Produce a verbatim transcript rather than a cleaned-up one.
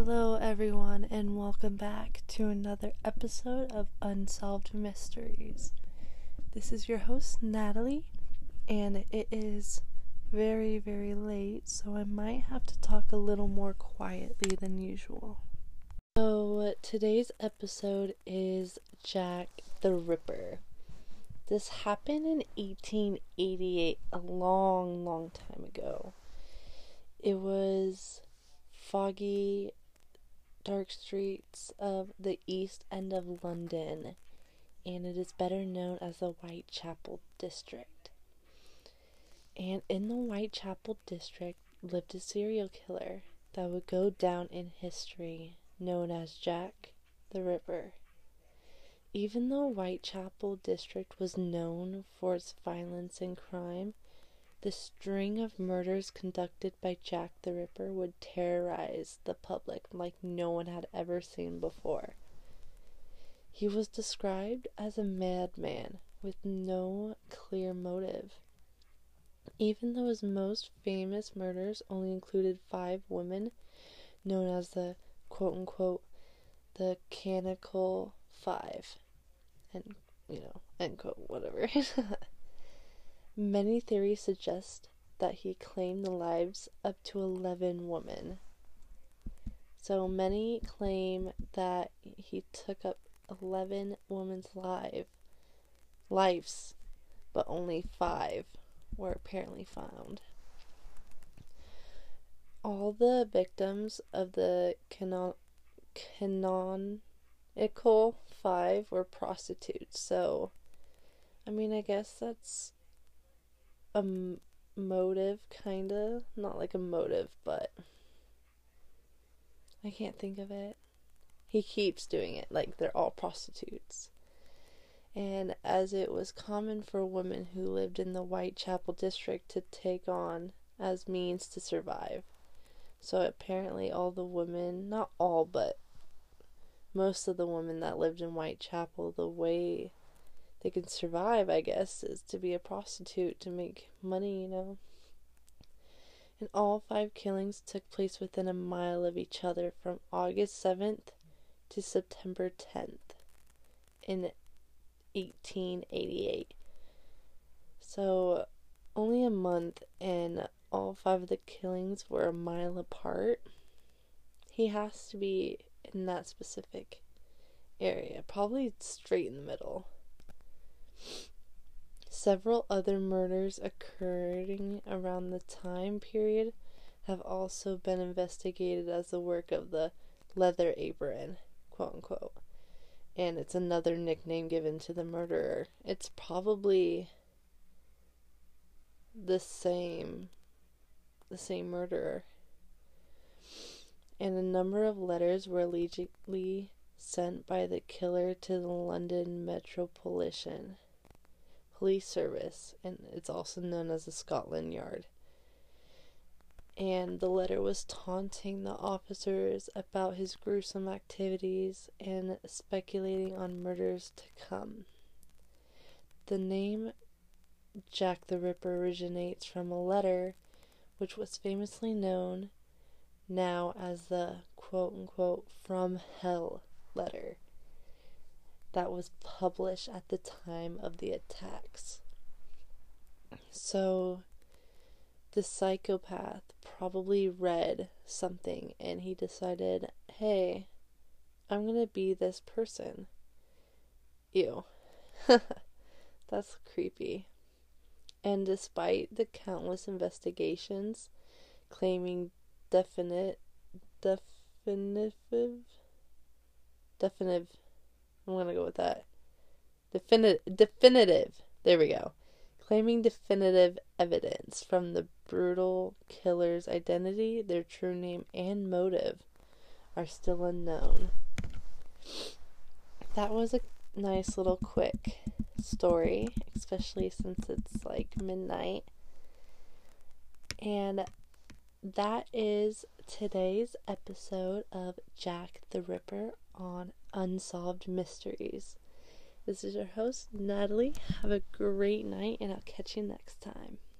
Hello, everyone, and welcome back to another episode of Unsolved Mysteries. This is your host, Natalie, and it is very, very late, so I might have to talk a little more quietly than usual. So, today's episode is Jack the Ripper. This happened in eighteen eighty-eight, a long, long time ago. It was foggy, dark streets of the East End of London, and it is better known as the Whitechapel District. And in the Whitechapel District lived a serial killer that would go down in history, known as Jack the Ripper. Even though Whitechapel District was known for its violence and crime, the string of murders conducted by Jack the Ripper would terrorize the public like no one had ever seen before. He was described as a madman with no clear motive. Even though his most famous murders only included five women, known as the quote-unquote the Canonical Five, and, you know, end quote, whatever. Many theories suggest that he claimed the lives up to eleven women. So many claim that he took up eleven women's life, lives, but only five were apparently found. All the victims of the canon- canonical five were prostitutes, so, I mean, I guess that's a m- motive, kinda. Not like a motive, but I can't think of it. He keeps doing it, like they're all prostitutes. And as it was common for women who lived in the Whitechapel District to take on as means to survive. So apparently all the women, not all, but most of the women that lived in Whitechapel, the way they can survive, I guess, is to be a prostitute to make money, you know. And all five killings took place within a mile of each other from August seventh to September tenth in eighteen eighty-eight. So, only a month, and all five of the killings were a mile apart. He has to be in that specific area, probably straight in the middle. Several other murders occurring around the time period have also been investigated as the work of the Leather Apron, quote unquote. And it's another nickname given to the murderer. It's probably the same, the same murderer. And a number of letters were allegedly sent by the killer to the London Metropolitan Police Service, and it's also known as the Scotland Yard. And the letter was taunting the officers about his gruesome activities and speculating on murders to come. The name Jack the Ripper originates from a letter which was famously known now as the quote-unquote from hell letter that was published at the time of the attacks. So the psychopath probably read something and he decided, hey, I'm gonna be this person. Ew. That's creepy. And despite the countless investigations claiming definite, definitive, definitive, I'm gonna go with that. Definitive, definitive, there we go. Claiming definitive evidence from the brutal killer's identity, their true name, and motive are still unknown. That was a nice little quick story, especially since it's like midnight. And that is today's episode of Jack the Ripper on Unsolved Mysteries. This is your host, Natalie. Have a great night, and I'll catch you next time.